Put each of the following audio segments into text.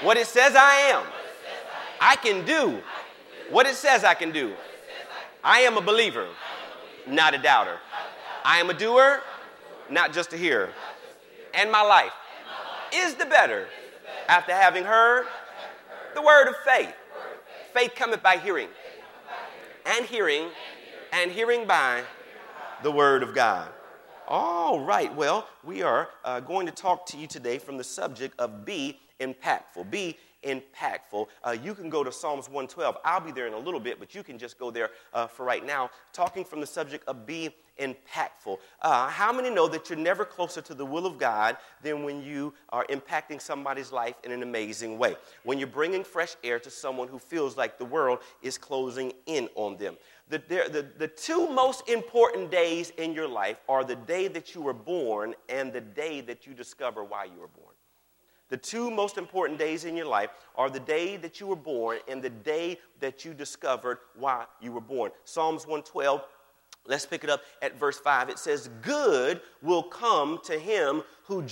what it says I am. I can do what it says I can do. I am a believer, not a doubter. I am a doer, not just a hearer. And my life is the better after having heard the word of faith. Faith cometh by hearing, and hearing, and hearing by the word of God. All right, well, we are going to talk to you today from the subject of be impactful. Be impactful. You can go to Psalms 112. I'll be there in a little bit, but you can just go there for right now, talking from the subject of be impactful. How many know that you're never closer to the will of God than when you are impacting somebody's life in an amazing way? When you're bringing fresh air to someone who feels like the world is closing in on them. The two most important days in your life are the day that you were born and the day that you discover why you were born. The two most important days in your life are the day that you were born and the day that you discovered why you were born. Psalms 112, let's pick it up at verse 5. It says, good will come to him who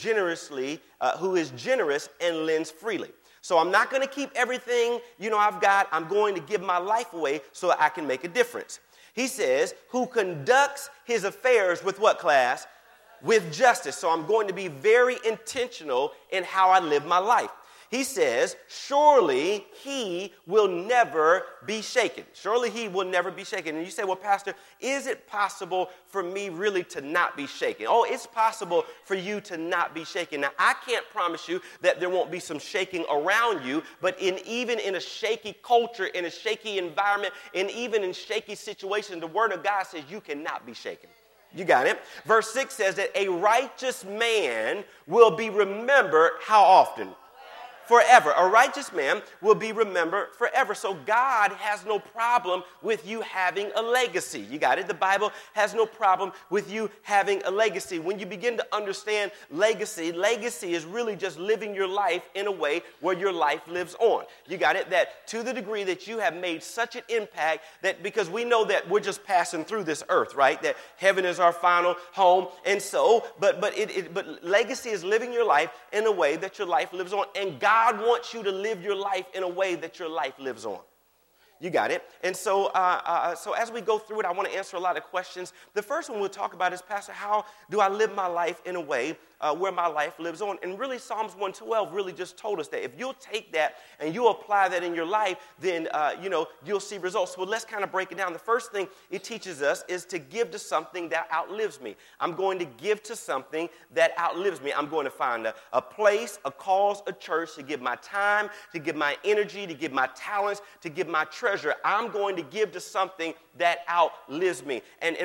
is generous and lends freely. So I'm not going to keep everything, I've got. I'm going to give my life away so I can make a difference. He says, who conducts his affairs with what, class? With justice. So I'm going to be very intentional in how I live my life. He says, surely he will never be shaken. Surely he will never be shaken. And you say, well, Pastor, is it possible for me really to not be shaken? Oh, it's possible for you to not be shaken. Now, I can't promise you that there won't be some shaking around you, but even in a shaky culture, in a shaky environment, and even in shaky situations, the word of God says you cannot be shaken. You got it? Verse 6 says that a righteous man will be remembered how often? Forever. A righteous man will be remembered forever. So God has no problem with you having a legacy. You got it? The Bible has no problem with you having a legacy. When you begin to understand legacy is really just living your life in a way where your life lives on. You got it? That to the degree that you have made such an impact that because we know that we're just passing through this earth, right? That heaven is our final home. And so, but legacy is living your life in a way that your life lives on. And God wants you to live your life in a way that your life lives on. You got it? And so as we go through it, I want to answer a lot of questions. The first one we'll talk about is, Pastor, how do I live my life in a way where my life lives on? And really, Psalms 112 really just told us that if you'll take that and you apply that in your life, then, you'll see results. So let's kind of break it down. The first thing it teaches us is to give to something that outlives me. I'm going to give to something that outlives me. I'm going to find a place, a cause, a church to give my time, to give my energy, to give my talents, to give my treasure. I'm going to give to something that outlives me.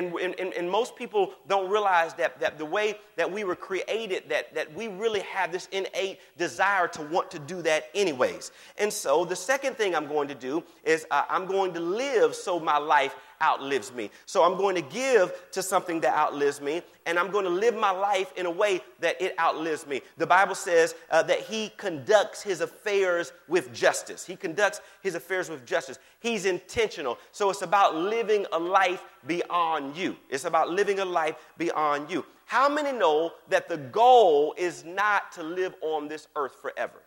And most people don't realize that the way that we were created, that we really have this innate desire to want to do that anyways. And so the second thing I'm going to do is I'm going to live so my life outlives me. So I'm going to give to something that outlives me, and I'm going to live my life in a way that it outlives me. The Bible says that he conducts his affairs with justice. He conducts his affairs with justice. He's intentional. So it's about living a life beyond you. It's about living a life beyond you. How many know that the goal is not to live on this earth forever?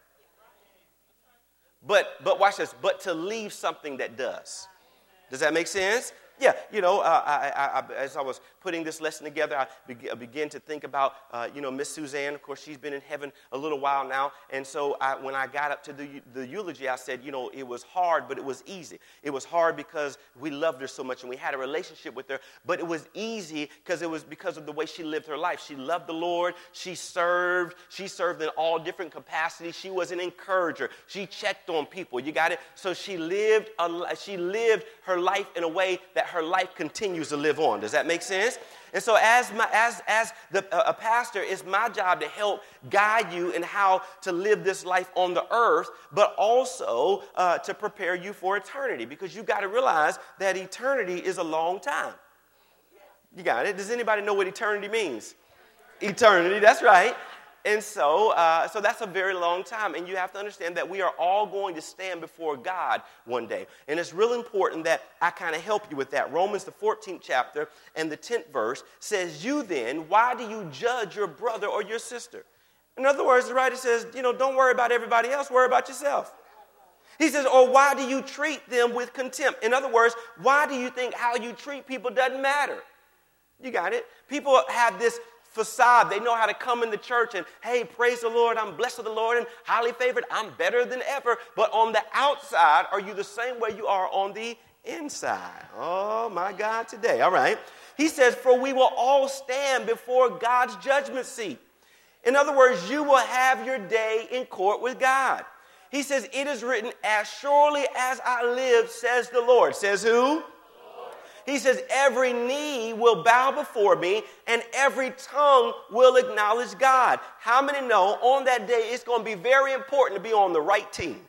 But watch this, but to leave something that does. Does that make sense? Yeah, as I was putting this lesson together, I began to think about, Miss Suzanne. Of course, she's been in heaven a little while now. And so when I got up to the eulogy, I said, it was hard, but it was easy. It was hard because we loved her so much and we had a relationship with her. But it was easy because it was because of the way she lived her life. She loved the Lord. She served. She served in all different capacities. She was an encourager. She checked on people. You got it? So she lived her life in a way that her life continues to live on. Does that make sense? And so as a pastor, it's my job to help guide you in how to live this life on the earth, but also to prepare you for eternity, because you got to realize that eternity is a long time. You got it? Does anybody know what eternity means? Eternity, that's right. And so that's a very long time. And you have to understand that we are all going to stand before God one day. And it's real important that I kind of help you with that. Romans, the 14th chapter and the 10th verse says, you then, why do you judge your brother or your sister? In other words, the writer says, don't worry about everybody else, worry about yourself. He says, or why do you treat them with contempt? In other words, why do you think how you treat people doesn't matter? You got it? People have this facade. They know how to come in the church and, hey, praise the Lord, I'm blessed of the Lord and highly favored, I'm better than ever. But on the outside, are you the same way you are on the inside? Oh, my God, today. All right. He says, for we will all stand before God's judgment seat. In other words, you will have your day in court with God. He says, it is written, as surely as I live, says the Lord. Says who? He says, every knee will bow before me and every tongue will acknowledge God. How many know on that day it's going to be very important to be on the right team?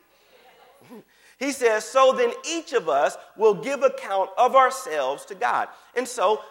He says, so then each of us will give account of ourselves to God. And so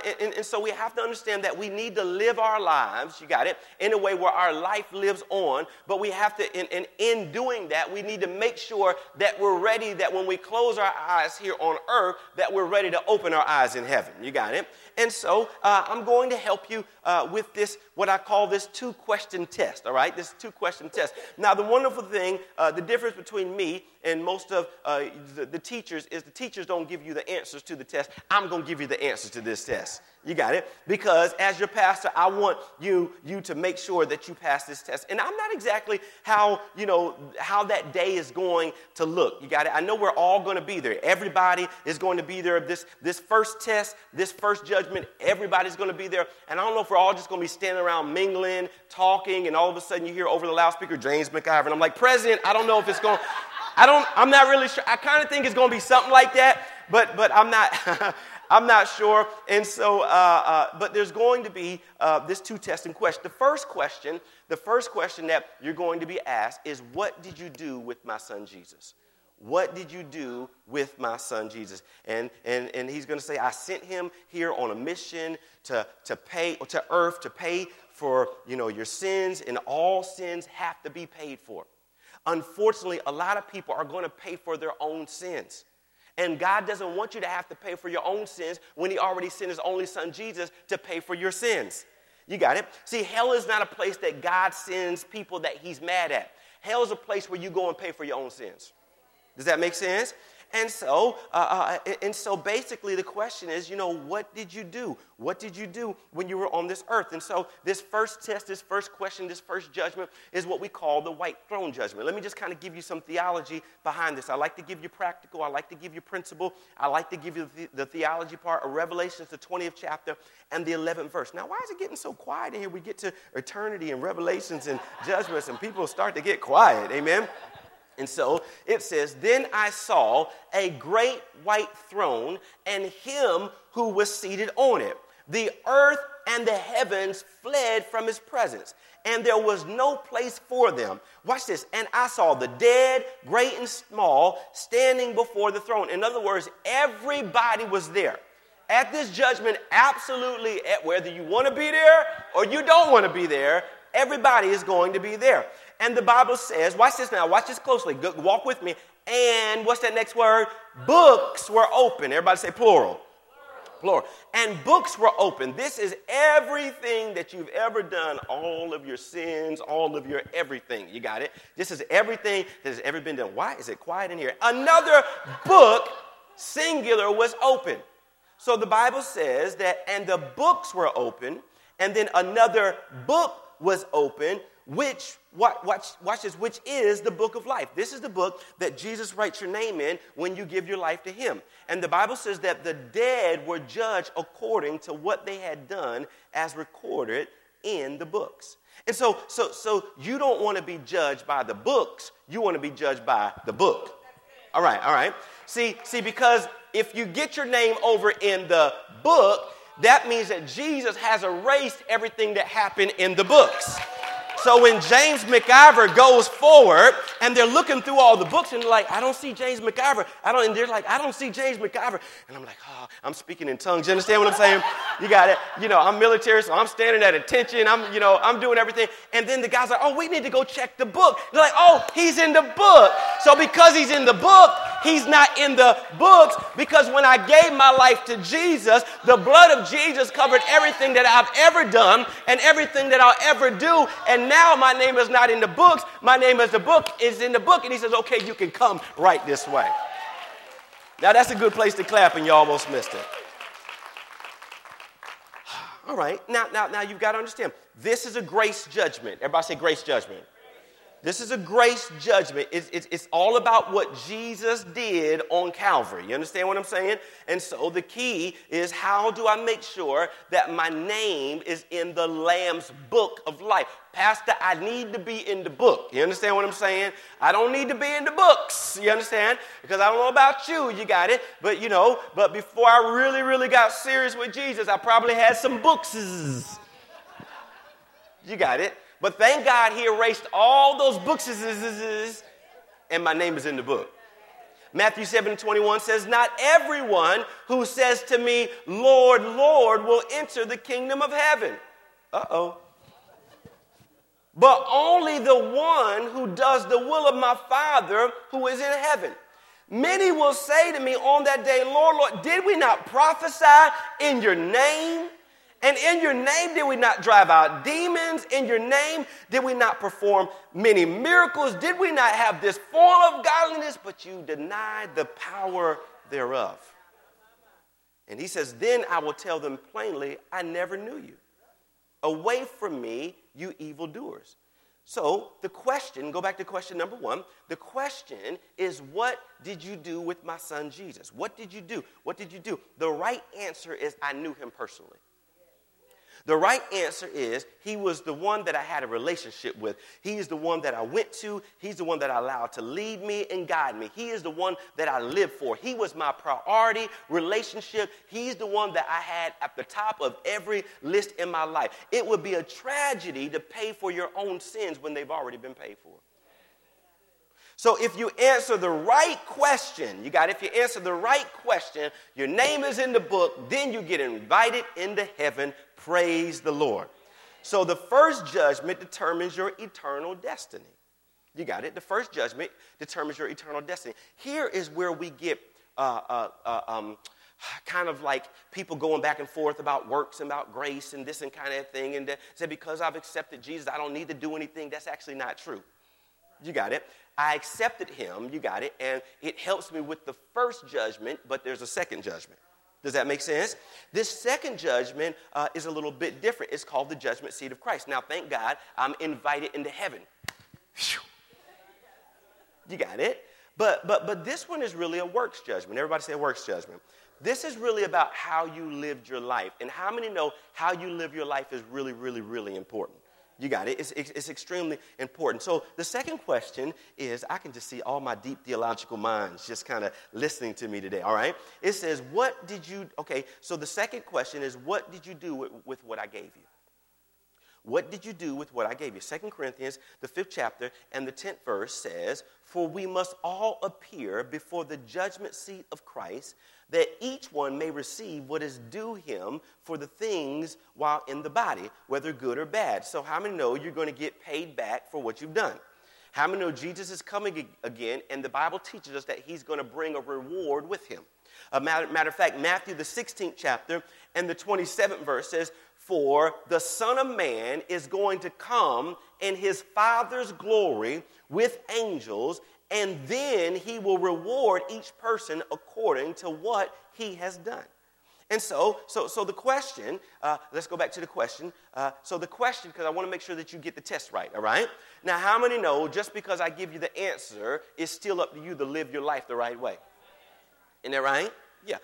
we have to understand that we need to live our lives, you got it, in a way where our life lives on. But we have to, in doing that, we need to make sure that we're ready, that when we close our eyes here on earth, that we're ready to open our eyes in heaven. You got it? And so I'm going to help you with this, what I call this 2-question test, all right? This 2-question test. Now, the wonderful thing, the difference between me and most of the teachers is the teachers don't give you the answers to the test. I'm going to give you the answers to this test. You got it? Because as your pastor, I want you to make sure that you pass this test. And I'm not exactly how that day is going to look. You got it? I know we're all going to be there. Everybody is going to be there. This first test, this first judgment, everybody's going to be there. And I don't know if we're all just going to be standing around mingling, talking, and all of a sudden you hear over the loudspeaker, James McIver. And I'm like, President, I don't know if it's going I'm not really sure. I kind of think it's going to be something like that, but I'm not I'm not sure. And so, but there's going to be this 2-testing question. The first question that you're going to be asked is, what did you do with my son Jesus? What did you do with my son Jesus? And he's going to say, I sent him here on a mission to pay to earth to pay for your sins, and all sins have to be paid for. Unfortunately, a lot of people are going to pay for their own sins. And God doesn't want you to have to pay for your own sins when he already sent his only son, Jesus, to pay for your sins. You got it? See, hell is not a place that God sends people that he's mad at. Hell is a place where you go and pay for your own sins. Does that make sense? And so basically the question is, what did you do? What did you do when you were on this earth? And so this first test, this first question, this first judgment is what we call the white throne judgment. Let me just kind of give you some theology behind this. I like to give you practical. I like to give you principle. I like to give you the theology part of Revelations, the 20th chapter and the 11th verse. Now, why is it getting so quiet in here? We get to eternity and Revelations and judgments and people start to get quiet. Amen? And so it says, then I saw a great white throne and him who was seated on it. The earth and the heavens fled from his presence, and there was no place for them. Watch this. And I saw the dead, great and small, standing before the throne. In other words, everybody was there. At this judgment, absolutely, whether you want to be there or you don't want to be there, everybody is going to be there. And the Bible says, watch this now, watch this closely, walk with me. And what's that next word? Books were open. Everybody say plural. Plural. And books were open. This is everything that you've ever done, all of your sins, all of your everything. You got it? This is everything that has ever been done. Why is it quiet in here? Another book, singular, was open. So the Bible says that, and the books were open, and then another book was open, which, watch this, which is the book of life. This is the book that Jesus writes your name in when you give your life to him. And the Bible says that the dead were judged according to what they had done as recorded in the books. And so you don't want to be judged by the books. You want to be judged by the book. All right. See, because if you get your name over in the book, that means that Jesus has erased everything that happened in the books. So when James McIver goes forward and they're looking through all the books and they're like, I don't see James McIver. And they're like, I don't see James McIver. And I'm like, I'm speaking in tongues. You understand what I'm saying? You got it. I'm military, so I'm standing at attention. I'm doing everything. And then the guy's like, we need to go check the book. They're like, he's in the book. So because he's in the book, He's not in the books because when I gave my life to Jesus, the blood of Jesus covered everything that I've ever done and everything that I'll ever do. And now my name is not in the books. My name is in the book. And he says, okay, you can come right this way. Now that's a good place to clap and you almost missed it. All right. Now you've got to understand. This is a grace judgment. Everybody say grace judgment. This is a grace judgment. It's all about what Jesus did on Calvary. You understand what I'm saying? And so the key is, how do I make sure that my name is in the Lamb's book of life? Pastor, I need to be in the book. You understand what I'm saying? I don't need to be in the books. You understand? Because I don't know about you. You got it. But, but before I really got serious with Jesus, I probably had some books. You got it. But thank God he erased all those books, and my name is in the book. Matthew 7:21 says, not everyone who says to me, Lord, Lord, will enter the kingdom of heaven. Uh-oh. But only the one who does the will of my Father who is in heaven. Many will say to me on that day, Lord, Lord, did we not prophesy in your name? And in your name, did we not drive out demons? In your name, did we not perform many miracles? Did we not have this form of godliness? But you denied the power thereof. And he says, then I will tell them plainly, I never knew you. Away from me, you evildoers. So the question, go back to question number 1. The question is, what did you do with my son Jesus? What did you do? What did you do? The right answer is, I knew him personally. The right answer is, he was the one that I had a relationship with. He is the one that I went to. He's the one that I allowed to lead me and guide me. He is the one that I lived for. He was my priority relationship. He's the one that I had at the top of every list in my life. It would be a tragedy to pay for your own sins when they've already been paid for. So if you answer the right question, if you answer the right question, your name is in the book, then you get invited into heaven. Praise the Lord. So the first judgment determines your eternal destiny. You got it? The first judgment determines your eternal destiny. Here is where we get kind of like people going back and forth about works and about grace and this and kind of thing. And say, because I've accepted Jesus, I don't need to do anything. That's actually not true. You got it? I accepted him, you got it, and it helps me with the first judgment, but there's a second judgment. Does that make sense? This second judgment is a little bit different. It's called the judgment seat of Christ. Now, thank God, I'm invited into heaven. Whew. You got it? But this one is really a works judgment. Everybody say works judgment. This is really about how you lived your life. And how many know how you live your life is really, really, really important? You got it. It's extremely important. So the second question is, I can just see all my deep theological minds just kind of listening to me today, all right? It says, so the second question is, what did you do with what I gave you? What did you do with what I gave you? 2 Corinthians, the 5th chapter, and the 10th verse says, for we must all appear before the judgment seat of Christ, that each one may receive what is due him for the things while in the body, whether good or bad. So how many know you're going to get paid back for what you've done? How many know Jesus is coming again, and the Bible teaches us that he's going to bring a reward with him? Matter of fact, Matthew, the 16th chapter, and the 27th verse says, for the Son of Man is going to come in his Father's glory with angels, and then he will reward each person according to what he has done. And so the question, let's go back to the question. So the question, because I want to make sure that you get the test right, all right? Now, how many know just because I give you the answer, it's still up to you to live your life the right way? Isn't that right? Yeah.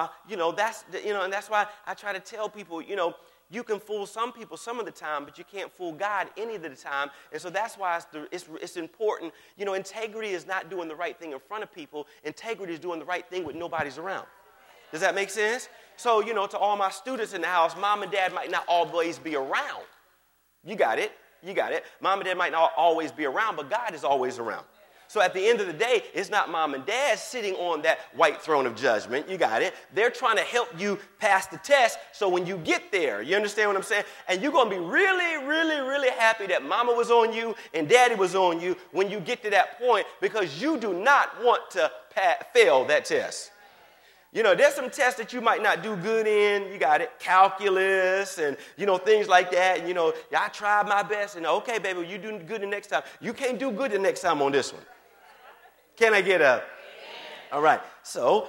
And that's why I try to tell people, you can fool some people some of the time, but you can't fool God any of the time. And so that's why it's important. Integrity is not doing the right thing in front of people. Integrity is doing the right thing when nobody's around. Does that make sense? So, to all my students in the house, mom and dad might not always be around. You got it. Mom and dad might not always be around, but God is always around. So at the end of the day, it's not mom and dad sitting on that white throne of judgment. You got it. They're trying to help you pass the test so when you get there, you understand what I'm saying? And you're going to be really, really, really happy that mama was on you and daddy was on you when you get to that point, because you do not want to fail that test. You know, there's some tests that you might not do good in. You got it, calculus and, things like that. And, I tried my best. And, okay, baby, you do good the next time. You can't do good the next time on this one. Can I get a? All right. So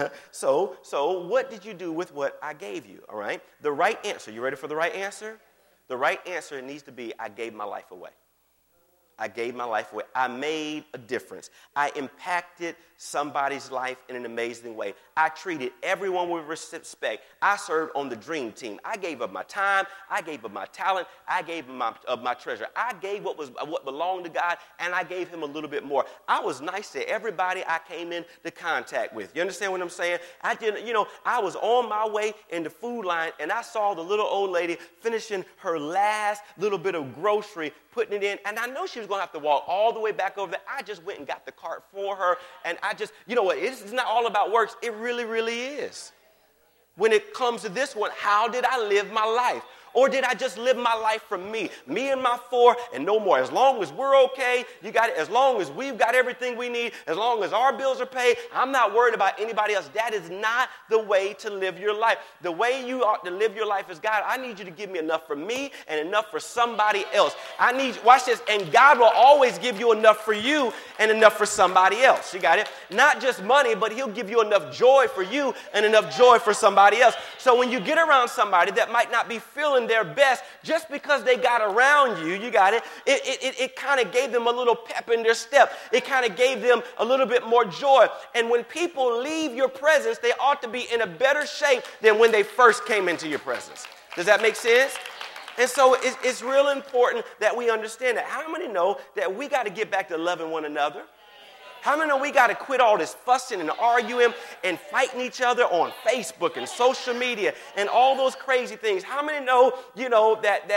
what did you do with what I gave you? All right. The right answer. You ready for the right answer? The right answer needs to be, I gave my life away. I gave my life away. I made a difference. I impacted somebody's life in an amazing way. I treated everyone with respect. I served on the dream team. I gave up my time. I gave up my talent. I gave up my treasure. I gave what belonged to God, and I gave him a little bit more. I was nice to everybody I came into contact with. You understand what I'm saying? I was on my way in the food line, and I saw the little old lady finishing her last little bit of grocery, putting it in, and I know she was going to have to walk all the way back over there. I just went and got the cart for her, and I just, it's not all about works. It really, really is. When it comes to this one, how did I live my life? Or did I just live my life for me and my four, and no more? As long as we're okay, you got it. As long as we've got everything we need, as long as our bills are paid, I'm not worried about anybody else. That is not the way to live your life. The way you ought to live your life is, God, I need you to give me enough for me and enough for somebody else. Watch this, and God will always give you enough for you and enough for somebody else. You got it? Not just money, but he'll give you enough joy for you and enough joy for somebody else. So when you get around somebody that might not be feeling their best, just because they got around you, you got it, it kind of gave them a little pep in their step. It kind of gave them a little bit more joy. And when people leave your presence, they ought to be in a better shape than when they first came into your presence. Does that make sense? And so it's real important that we understand that. How many know that we got to get back to loving one another? How many know we got to quit all this fussing and arguing and fighting each other on Facebook and social media and all those crazy things? How many know, that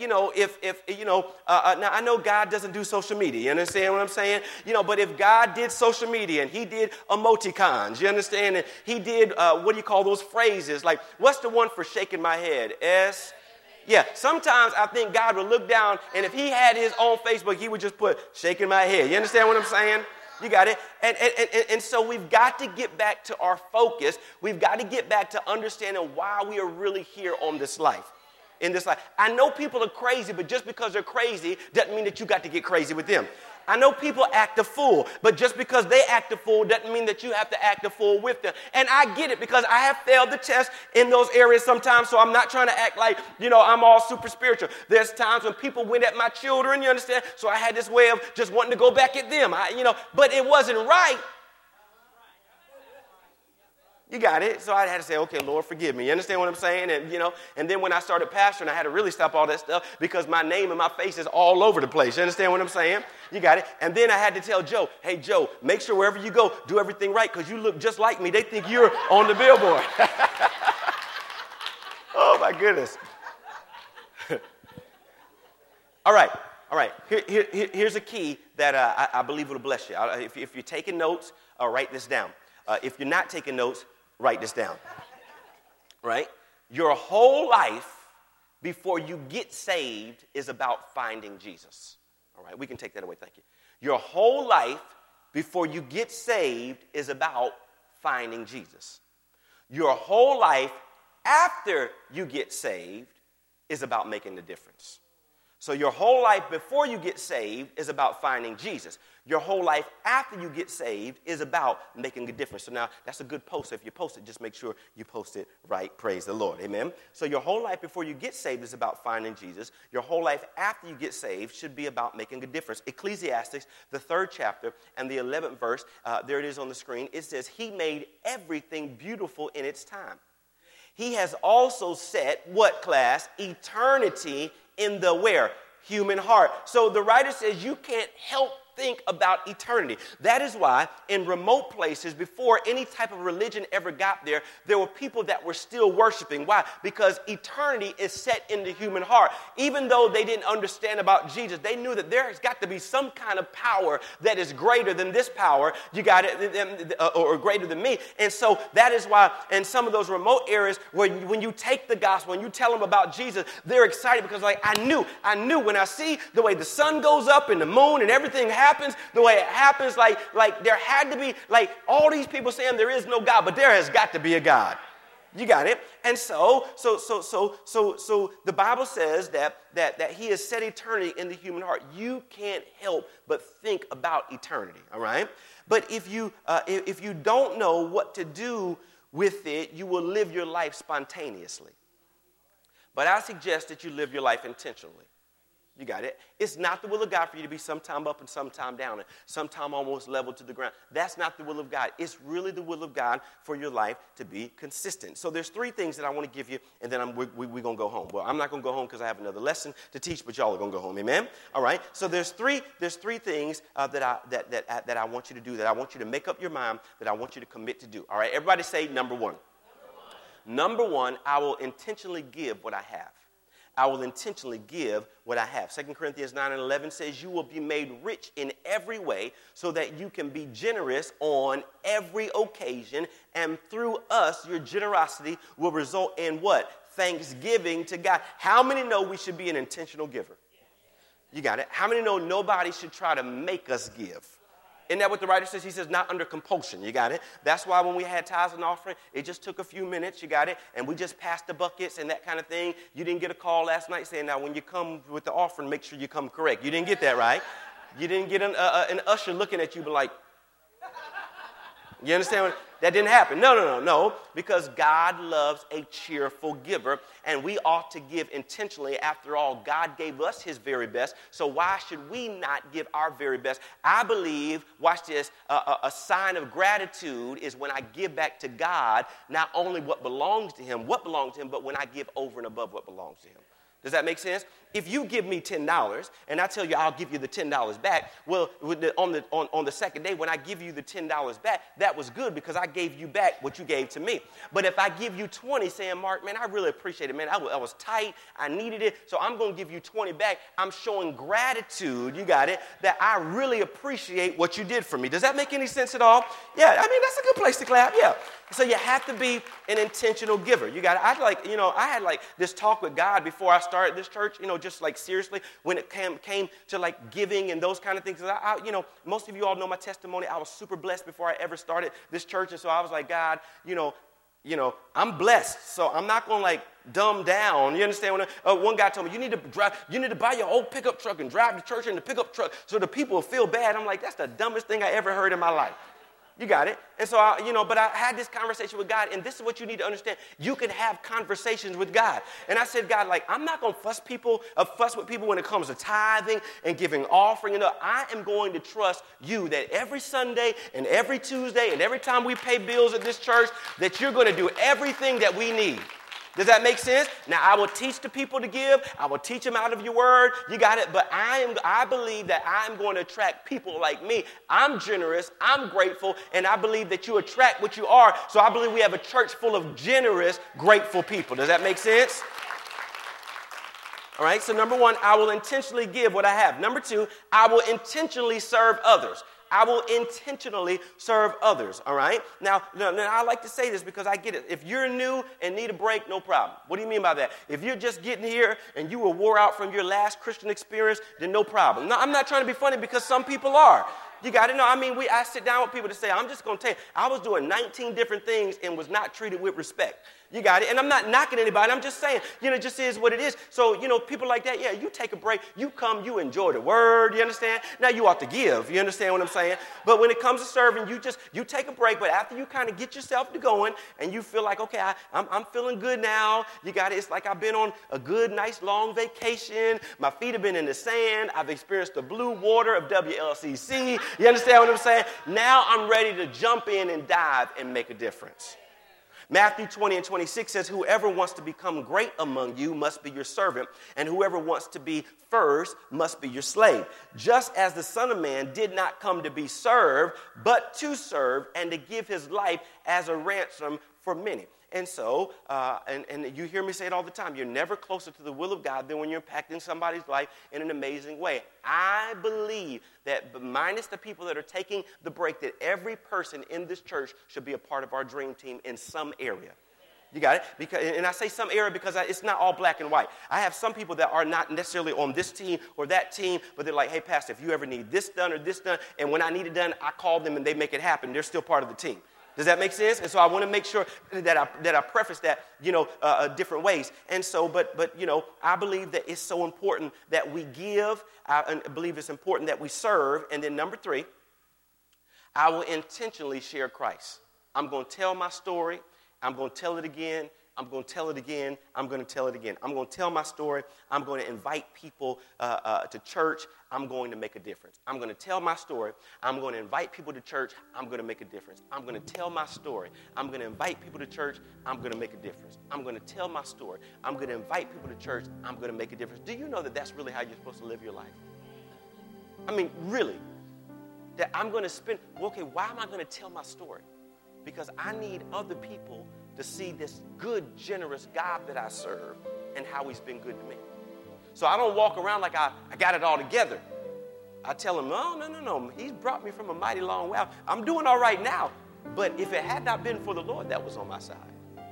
now I know God doesn't do social media. You understand what I'm saying? But if God did social media and he did emoticons, you understand? And he did, what do you call those phrases? Like, what's the one for shaking my head? Yeah, sometimes I think God would look down, and if he had his own Facebook, he would just put shaking my head. You understand what I'm saying? You got it? And so we've got to get back to our focus. We've got to get back to understanding why we are really here on this life. In this life. I know people are crazy, but just because they're crazy doesn't mean that you got to get crazy with them. I know people act a fool, but just because they act a fool doesn't mean that you have to act a fool with them. And I get it, because I have failed the test in those areas sometimes, so I'm not trying to act like, I'm all super spiritual. There's times when people went at my children, you understand? So I had this way of just wanting to go back at them, but it wasn't right. You got it. So I had to say, okay, Lord, forgive me. You understand what I'm saying? And, and then when I started pastoring, I had to really stop all that stuff because my name and my face is all over the place. You understand what I'm saying? You got it. And then I had to tell Joe, hey, Joe, make sure wherever you go, do everything right, because you look just like me. They think you're on the billboard. Oh, my goodness. All right. Here's a key that I believe will bless you. If you're taking notes, write this down. If you're not taking notes, write this down. Right? Your whole life before you get saved is about finding Jesus. All right, we can take that away. Thank you. Your whole life before you get saved is about finding Jesus. Your whole life after you get saved is about making the difference. So your whole life before you get saved is about finding Jesus. Your whole life after you get saved is about making a difference. So now that's a good post. If you post it, just make sure you post it right. Praise the Lord. Amen. So your whole life before you get saved is about finding Jesus. Your whole life after you get saved should be about making a difference. Ecclesiastes, the 3rd chapter and the 11th verse, there it is on the screen. It says, he made everything beautiful in its time. He has also set, what class? Eternity in the where? Human heart. So the writer says you can't help think about eternity. That is why in remote places, before any type of religion ever got there, there were people that were still worshiping. Why? Because eternity is set in the human heart. Even though they didn't understand about Jesus, they knew that there has got to be some kind of power that is greater than this power. You got it, or greater than me. And so that is why in some of those remote areas where when you take the gospel and you tell them about Jesus, they're excited because like, I knew when I see the way the sun goes up and the moon and everything happens, the way it happens, like there had to be, like all these people saying there is no God, but there has got to be a God. You got it? And so the Bible says that he has set eternity in the human heart. You can't help but think about eternity, all right? But if you don't know what to do with it, you will live your life spontaneously. But I suggest that you live your life intentionally. You got it? It's not the will of God for you to be sometime up and sometime down and sometime almost level to the ground. That's not the will of God. It's really the will of God for your life to be consistent. So there's three things that I want to give you, and then we're going to go home. Well, I'm not going to go home because I have another lesson to teach, but y'all are going to go home. Amen? All right? So there's three things that I want you to do, that I want you to make up your mind, that I want you to commit to do. All right? Everybody say number one. Number one, I will intentionally give what I have. I will intentionally give what I have. 2 Corinthians 9:11 says you will be made rich in every way so that you can be generous on every occasion. And through us, your generosity will result in what? Thanksgiving to God. How many know we should be an intentional giver? You got it. How many know nobody should try to make us give? Isn't that what the writer says? He says, not under compulsion. You got it? That's why when we had tithes and offering, it just took a few minutes. You got it? And we just passed the buckets and that kind of thing. You didn't get a call last night saying, now, when you come with the offering, make sure you come correct. You didn't get that, right? You didn't get an usher looking at you, but like, you understand? That didn't happen. No. Because God loves a cheerful giver, and we ought to give intentionally. After all, God gave us his very best, so why should we not give our very best? I believe, watch this, a sign of gratitude is when I give back to God not only what belongs to him, but when I give over and above what belongs to him. Does that make sense? If you give me $10 and I tell you I'll give you the $10 back, well, on the second day when I give you the $10 back, that was good because I gave you back what you gave to me. But if I give you 20 saying, Mark, man, I really appreciate it, man. I was tight. I needed it. So I'm going to give you 20 back. I'm showing gratitude, you got it, that I really appreciate what you did for me. Does that make any sense at all? Yeah, I mean, that's a good place to clap. Yeah. So you have to be an intentional giver. You got it. I had this talk with God before I started this church, just like seriously when it came to like giving and those kind of things. Most of you all know my testimony. I was super blessed before I ever started this church. And so I was like, God, I'm blessed. So I'm not going to like dumb down. You understand? One guy told me, you need to buy your old pickup truck and drive to church in the pickup truck so the people will feel bad. I'm like, that's the dumbest thing I ever heard in my life. You got it. And so, but I had this conversation with God, and this is what you need to understand. You can have conversations with God. And I said, God, I'm not going to fuss with people when it comes to tithing and giving offering. I am going to trust you that every Sunday and every Tuesday and every time we pay bills at this church, that you're going to do everything that we need. Does that make sense? Now, I will teach the people to give. I will teach them out of your word. You got it. But I believe that I'm going to attract people like me. I'm generous. I'm grateful. And I believe that you attract what you are. So I believe we have a church full of generous, grateful people. Does that make sense? All right. So number one, I will intentionally give what I have. Number two, I will intentionally serve others. I will intentionally serve others, all right? Now, I like to say this because I get it. If you're new and need a break, no problem. What do you mean by that? If you're just getting here and you were wore out from your last Christian experience, then no problem. No, I'm not trying to be funny because some people are. You got to know. I sit down with people to say, I'm just going to tell you, I was doing 19 different things and was not treated with respect. You got it? And I'm not knocking anybody. I'm just saying, it just is what it is. So, people like that, yeah, you take a break. You come, you enjoy the word. You understand? Now, you ought to give. You understand what I'm saying? But when it comes to serving, you take a break. But after you kind of get yourself to going and you feel like, okay, I'm feeling good now. You got it? It's like I've been on a good, nice, long vacation. My feet have been in the sand. I've experienced the blue water of WLCC. You understand what I'm saying? Now I'm ready to jump in and dive and make a difference. Matthew 20:26 says, whoever wants to become great among you must be your servant, and whoever wants to be first must be your slave. Just as the Son of Man did not come to be served, but to serve and to give his life as a ransom for many. And so, and you hear me say it all the time, you're never closer to the will of God than when you're impacting somebody's life in an amazing way. I believe that minus the people that are taking the break, that every person in this church should be a part of our dream team in some area. You got it? And I say some area because it's not all black and white. I have some people that are not necessarily on this team or that team, but they're like, hey, Pastor, if you ever need this done or this done, and when I need it done, I call them and they make it happen. They're still part of the team. Does that make sense? And so I want to make sure that I preface that, different ways. And so, but I believe that it's so important that we give. I believe it's important that we serve. And then number 3, I will intentionally share Christ. I'm going to tell my story. I'm going to tell it again. I'm going to tell it again. I'm going to tell it again. I'm going to tell my story. I'm going to invite people to church. I'm going to make a difference. I'm going to tell my story. I'm going to invite people to church. I'm going to make a difference. I'm going to tell my story. I'm going to invite people to church. I'm going to make a difference. I'm going to tell my story. I'm going to invite people to church. I'm going to make a difference. Do you know that that's really how you're supposed to live your life? I mean, really. That I'm going to spend, okay, why am I going to tell my story? Because I need other people to see this good, generous God that I serve and how he's been good to me. So I don't walk around like I got it all together. I tell him, no. He's brought me from a mighty long way. I'm doing all right now. But if it had not been for the Lord that was on my side.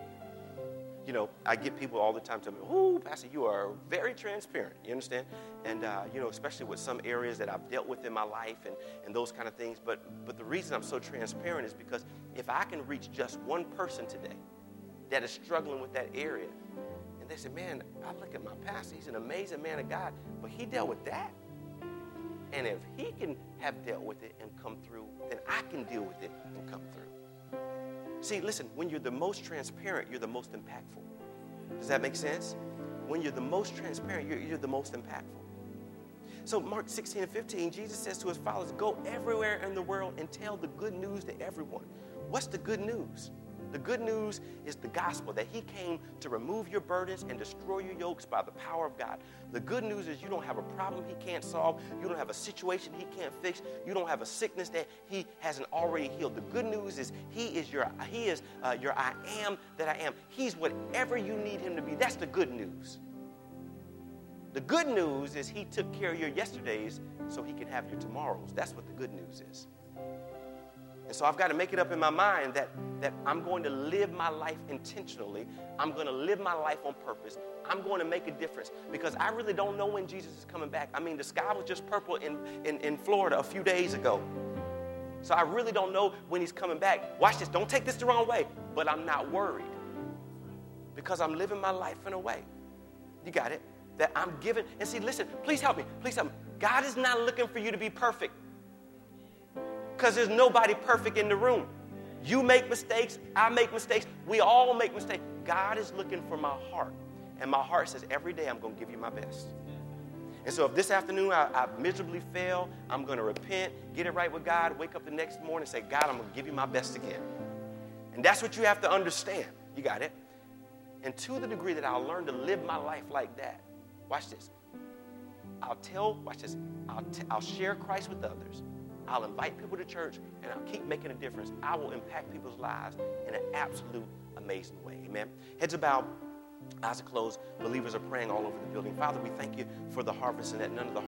I get people all the time tell me, oh, Pastor, you are very transparent. You understand? And, especially with some areas that I've dealt with in my life and those kind of things. But the reason I'm so transparent is because if I can reach just one person today that is struggling with that area, and they say, man, I look at my pastor, he's an amazing man of God, but he dealt with that. And if he can have dealt with it and come through, then I can deal with it and come through. See, listen, when you're the most transparent, you're the most impactful. Does that make sense? When you're the most transparent, you're the most impactful. So Mark 16:15, Jesus says to his followers, go everywhere in the world and tell the good news to everyone. What's the good news? The good news is the gospel, that he came to remove your burdens and destroy your yokes by the power of God. The good news is you don't have a problem he can't solve. You don't have a situation he can't fix. You don't have a sickness that he hasn't already healed. The good news is he is your I am that I am. He's whatever you need him to be. That's the good news. The good news is he took care of your yesterdays so he can have your tomorrows. That's what the good news is. And so I've got to make it up in my mind that I'm going to live my life intentionally. I'm going to live my life on purpose. I'm going to make a difference because I really don't know when Jesus is coming back. I mean, the sky was just purple in Florida a few days ago. So I really don't know when he's coming back. Watch this. Don't take this the wrong way. But I'm not worried because I'm living my life in a way. You got it? That I'm giving. And see, listen, please help me. Please help me. God is not looking for you to be perfect. Because there's nobody perfect in the room. You make mistakes. I make mistakes. We all make mistakes. God is looking for my heart. And my heart says, every day I'm going to give you my best. And so if this afternoon I miserably fail, I'm going to repent, get it right with God, wake up the next morning and say, God, I'm going to give you my best again. And that's what you have to understand. You got it? And to the degree that I'll learn to live my life like that, watch this. I'll share Christ with others. I'll invite people to church, and I'll keep making a difference. I will impact people's lives in an absolute amazing way. Amen. Heads are bowed, eyes are closed. Believers are praying all over the building. Father, we thank you for the harvest and that none of the